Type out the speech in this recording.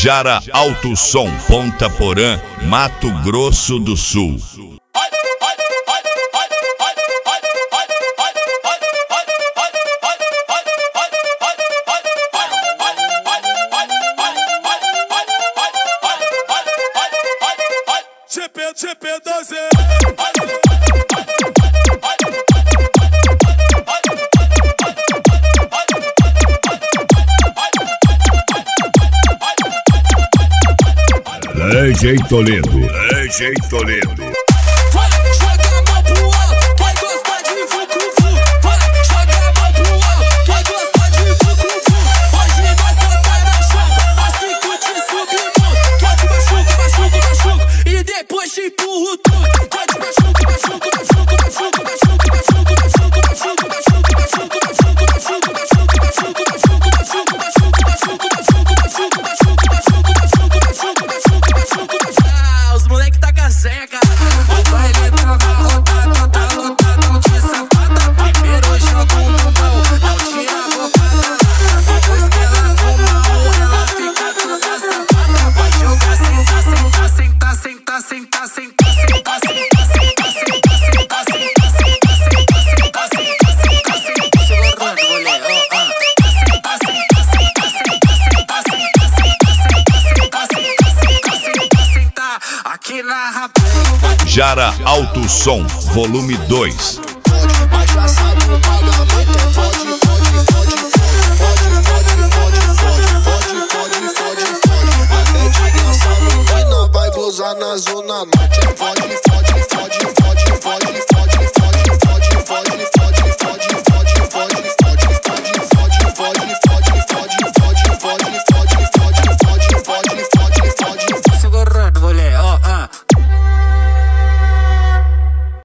Jara Alto Som, Ponta Porã, Mato Grosso do Sul. GP12 DJ Toledo, DJ Toledo. vai, joga a mão pro alto, quem gosta de vucu-vu. Vai, joga a mão pro alto, quem gosta de vucu-vu. Hoje nós botar na chapa, assim que te submundo. Que eu te machuco, machuco, machuco, e depois te empurro tudo. Que eu te machuco, machuco, machuco, machuco, machuco, machuco, machuco, machuco, machuco, machuco, machuco, machuco, machuco, machuco, machuco, machuco, machuco, machuco, machuco, os moleque tá caseca. O baile tá na rodada, tá lotado de safada. Primeiro joga o bumbum, não tira a roubada. Depois que ela fuma, ela fica toda safada. Vai jogar, sentar, sentar, sentar, sentar, sentar, sentar, sentar, sentar, sentar, sentar, sentar, sentar, sentar, sentar, sentar, sentar, sentar, segurando, goleiro. Aqui na rapé. Jara Alto Som, volume 2. Mas já sabe o pagamento é fode, fode, fode, fode. Até de dança menina vai gozar na zona norte. É fode, fode, fode, fode.